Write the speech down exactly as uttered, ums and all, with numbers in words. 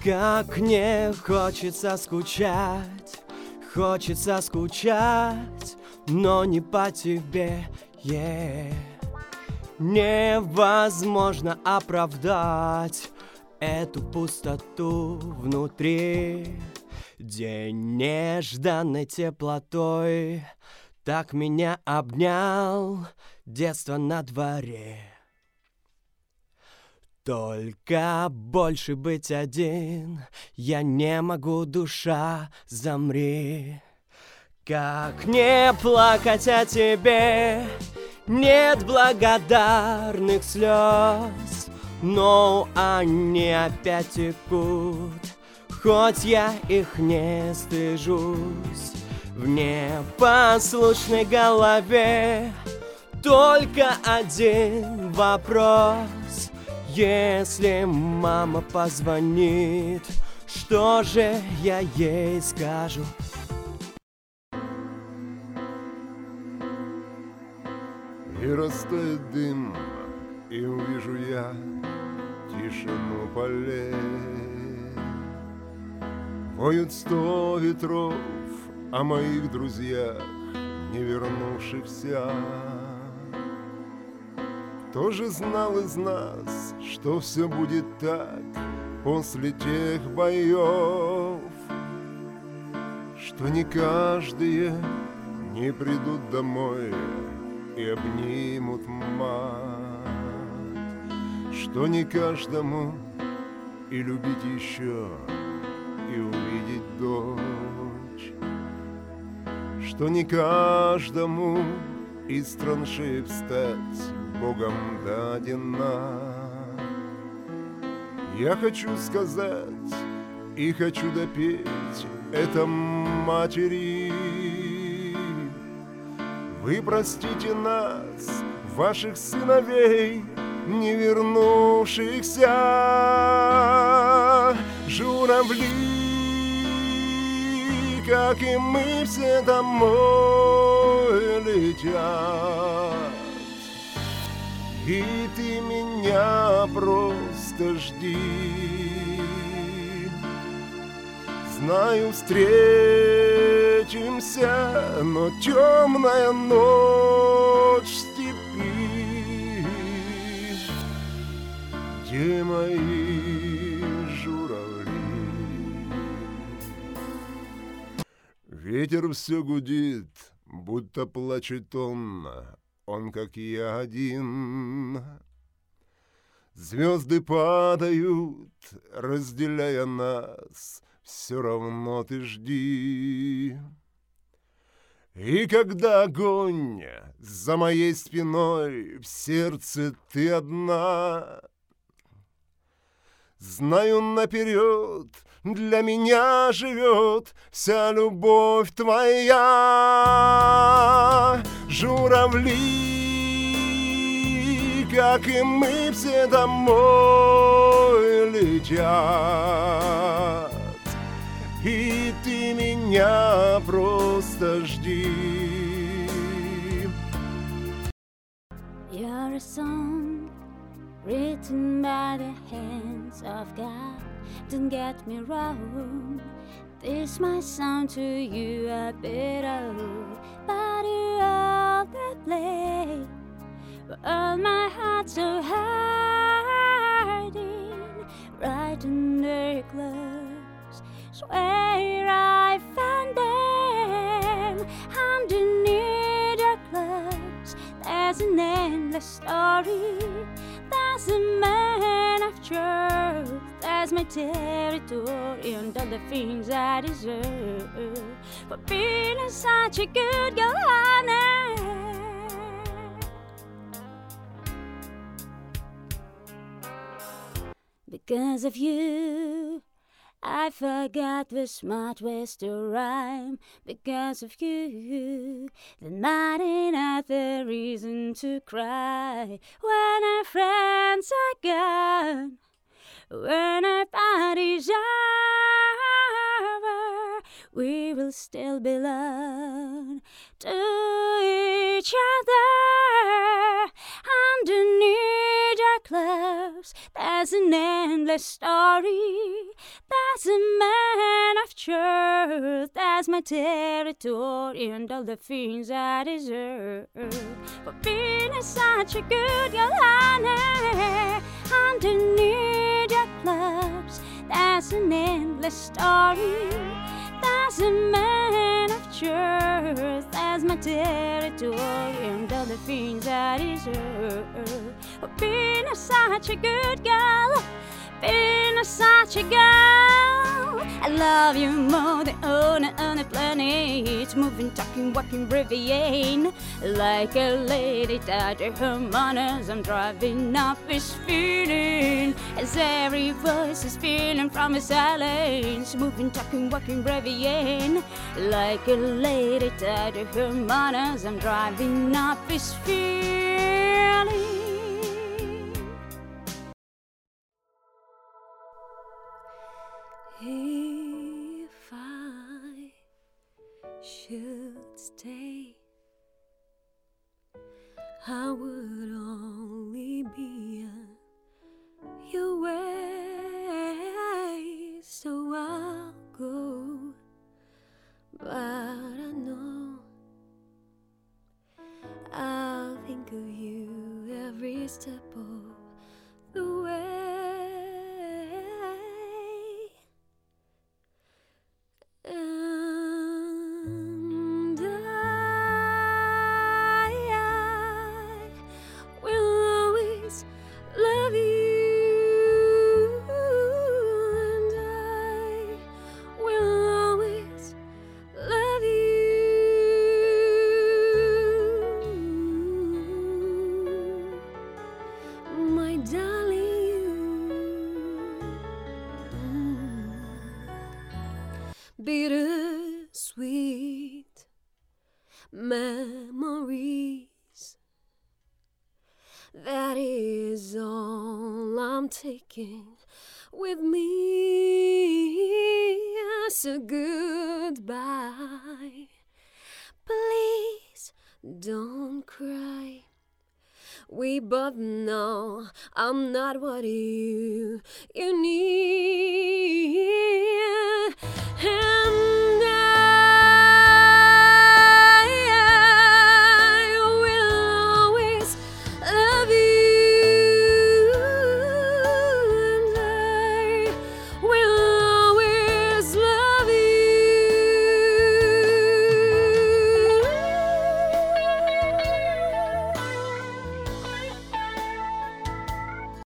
Как мне хочется скучать, хочется скучать, но не по тебе, yeah. Невозможно оправдать эту пустоту внутри. День нежданной теплотой так меня обнял, детство на дворе. Только больше быть один я не могу, душа, замри. Как не плакать о тебе, нет благодарных слез, но они опять текут, хоть я их не стыжусь. В непослушной голове только один вопрос: если мама позвонит, что же я ей скажу? И растает дым, и увижу я тишину полей. Воют сто ветров о моих друзьях, не вернувшихся. Кто же знал из нас, что все будет так после тех боев, что не каждые не придут домой и обнимут мать, что не каждому и любить еще, и увидеть дочь, что не каждому из траншеи встать Богом дадена. Я хочу сказать и хочу допеть это матери: вы простите нас, ваших сыновей, не вернувшихся. Журавли, как и мы, все домой летят, и ты меня просто жди. Знаю, встретимся, но темная ночь степи. Где мои журавли? Ветер все гудит, будто плачет он, он, как я, один. Звезды падают, разделяя нас, все равно ты жди. И когда огонь за моей спиной, в сердце ты одна, знаю наперед, для меня живет вся любовь твоя. Журавли, как и мы, все домой летят, и ты меня просто жди. You're a song written by the hands of God. Don't get me wrong, this might sound to you a bit old, but you're all the play. All my heart so hiding right under your clothes. Swear I found them underneath your clothes. There's an endless story. There's a man of truth. There's my territory and all the things I deserve for being such a good girl, honey. Because of you, I forgot the smart ways to rhyme. Because of you, there's not another reason to cry. When our friends are gone, when our party's over, we will still belong to each other. Underneath your clothes, there's an endless story. That's a man of truth. That's my territory and all the things I deserve. For being such a good girl, honey, underneath your clothes, that's an endless story. That's a man of truth. That's my territory and all the things I deserve. For being such a good girl, being such a girl, I love you more than on a planet. Moving, talking, walking, breathing like a lady tied to her manners. I'm driving up this feeling as every voice is feeling from a silence. Moving, talking, walking, breathing like a lady tied to her manners. I'm driving up this feeling. If I should stay, I would only be a your way. So I'll go, but I know I'll think of you every step of the way. And I, I will always love you, and I will always love you, my darling. Bittersweet memories, that is all I'm taking with me. So goodbye, please don't cry. We both know I'm not what you, you need.